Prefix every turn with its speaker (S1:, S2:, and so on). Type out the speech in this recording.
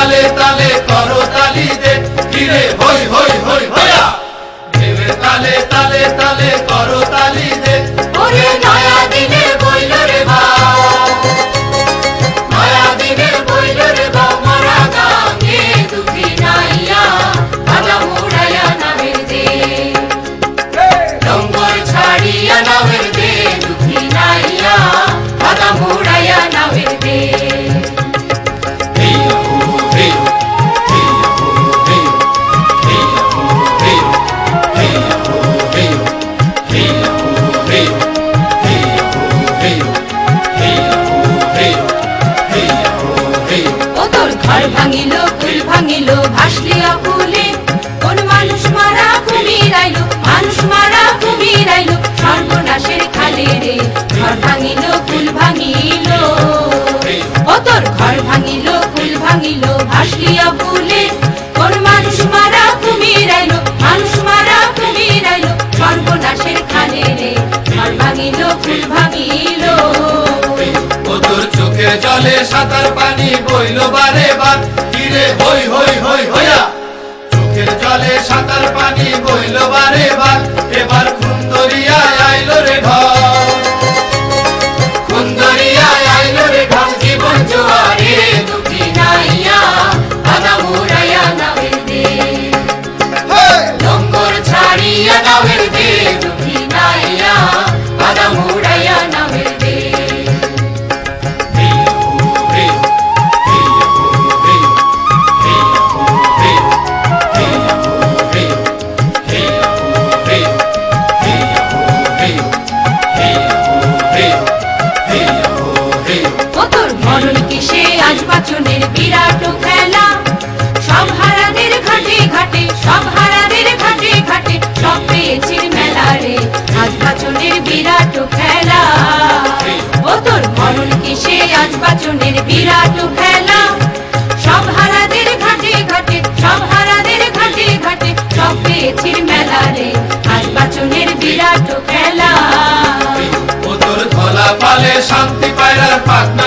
S1: তালে তালে করো তালি দে কিরে হই হই হই হইয়া ঢেউয়ের তালে তালে তালে করো তালি দে
S2: ওরে নয়া দিনের বইল রে ভাও নয়া দিনের বইল রে ভাও মরা গাঙ্গে দুঃখী নাইয়া আদা মুড়াইয়া নামের দে ডঙ্গর ছাড়িয়া নামের দে দুঃখী নাইয়া আদা মুড়াইয়া নামের দে ভাঙিল ফুল ভাঙিল ভাসলিয়া ফুলে কোন মানুষ মারা কুমির আইলো মানুষ মারা কুমির আইলো সর্বনাশের খালে রে ঘর ভাঙিল ফুল ভাঙিল ও তোর ঘর ভাঙিল ফুল ভাঙিল ভাসলিয়া ফুলে কোন মানুষ মারা কুমির আইলো মানুষ মারা কুমির আইলো সর্বনাশের খালে রে ঘর ভাঙিল ফুল ভাঙিল
S1: তোর চোখের জলে সাঁতার পানি বইল বারে বার কিরে হই হই হই হইয়া চোখের জলে সাঁতার পানি বইল বারে বার এবার খুন্দরিয়ায় আইলো রে ঢল
S2: খুন্দরিয়ায় আইলো রে ঢল জীবন জোয়ারে দুঃখী নাইয়া আদা মুড়াইয়া নামের দে ডঙ্গর ছাড়িয়া নামের দে দুঃখী নাইয়া আদা মুড়াইয়া নামের দে বাচনের বিরাট খেলা সব হারাদের ঘাটে ঘাটে সব হারাদের ঘাটে ঘাটে সব পেয়েছির মেলা রে আজ বাচনের বিরাট খেলা ও তোর মরণ কিসে আজ বাচনের বিরাট খেলা সব হারাদের ঘাটে ঘাটে সব হারাদের ঘাটে ঘাটে সব পেয়েছির মেলা রে আজ বাচনের বিরাট খেলা
S1: ও তোর ধলা পালে শান্তি পায়রার পাখনা